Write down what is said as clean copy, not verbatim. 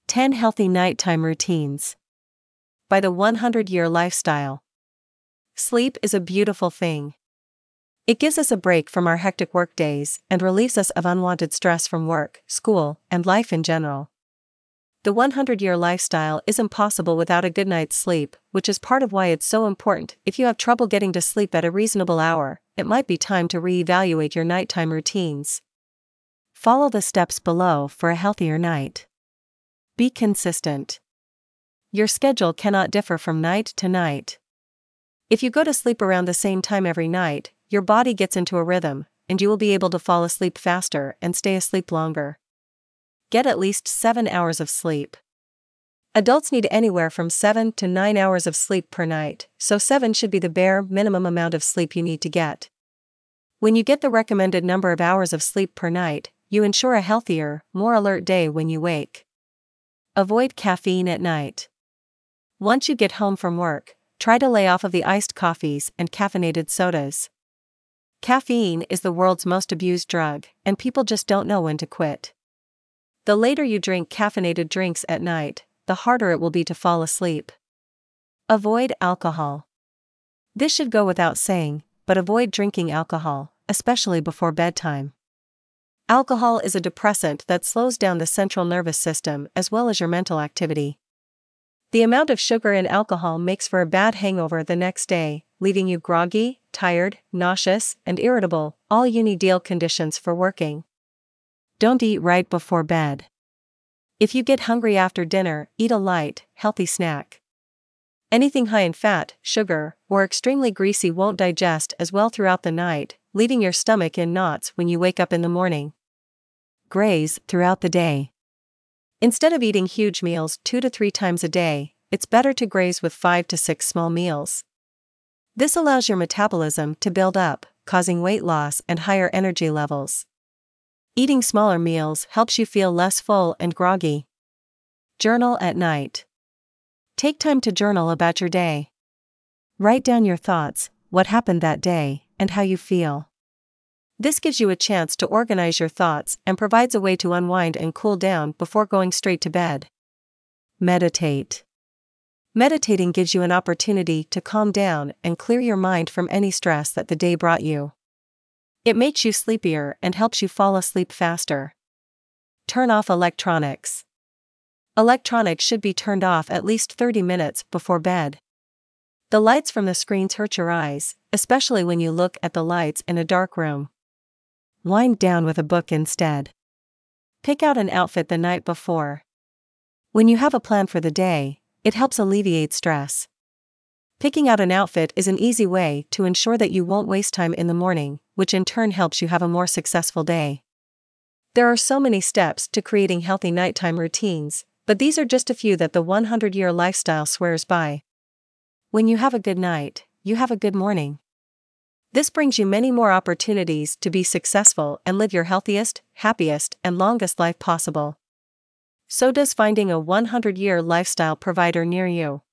10 Healthy Nighttime Routines by the 100-Year Lifestyle. Sleep is a beautiful thing. It gives us a break from our hectic workdays and relieves us of unwanted stress from work, school, and life in general. The 100-Year Lifestyle isn't possible without a good night's sleep, which is part of why it's so important. If you have trouble getting to sleep at a reasonable hour, it might be time to reevaluate your nighttime routines. Follow the steps below for a healthier night. Be consistent. Your schedule cannot differ from night to night. If you go to sleep around the same time every night, your body gets into a rhythm, and you will be able to fall asleep faster and stay asleep longer. Get at least 7 hours of sleep. Adults need anywhere from 7 to 9 hours of sleep per night, so 7 should be the bare minimum amount of sleep you need to get. When you get the recommended number of hours of sleep per night, you ensure a healthier, more alert day when you wake. Avoid caffeine at night. Once you get home from work, try to lay off of the iced coffees and caffeinated sodas. Caffeine is the world's most abused drug, and people just don't know when to quit. The later you drink caffeinated drinks at night, the harder it will be to fall asleep. Avoid alcohol. This should go without saying, but avoid drinking alcohol, especially before bedtime. Alcohol is a depressant that slows down the central nervous system as well as your mental activity. The amount of sugar in alcohol makes for a bad hangover the next day, leaving you groggy, tired, nauseous, and irritable, all ideal conditions for working. Don't eat right before bed. If you get hungry after dinner, eat a light, healthy snack. Anything high in fat, sugar, or extremely greasy won't digest as well throughout the night, leaving your stomach in knots when you wake up in the morning. Graze throughout the day. Instead of eating huge meals 2 to 3 times a day, it's better to graze with 5 to 6 small meals. This allows your metabolism to build up, causing weight loss and higher energy levels. Eating smaller meals helps you feel less full and groggy. Journal at night. Take time to journal about your day. Write down your thoughts, what happened that day, and how you feel. This gives you a chance to organize your thoughts and provides a way to unwind and cool down before going straight to bed. Meditate. Meditating gives you an opportunity to calm down and clear your mind from any stress that the day brought you. It makes you sleepier and helps you fall asleep faster. Turn off electronics. Electronics should be turned off at least 30 minutes before bed. The lights from the screens hurt your eyes, especially when you look at the lights in a dark room. Wind down with a book instead. Pick out an outfit the night before. When you have a plan for the day, it helps alleviate stress. Picking out an outfit is an easy way to ensure that you won't waste time in the morning, which in turn helps you have a more successful day. There are so many steps to creating healthy nighttime routines, but these are just a few that the 100-Year Lifestyle swears by. When you have a good night, you have a good morning. This brings you many more opportunities to be successful and live your healthiest, happiest, and longest life possible. So does finding a 100-Year Lifestyle provider near you.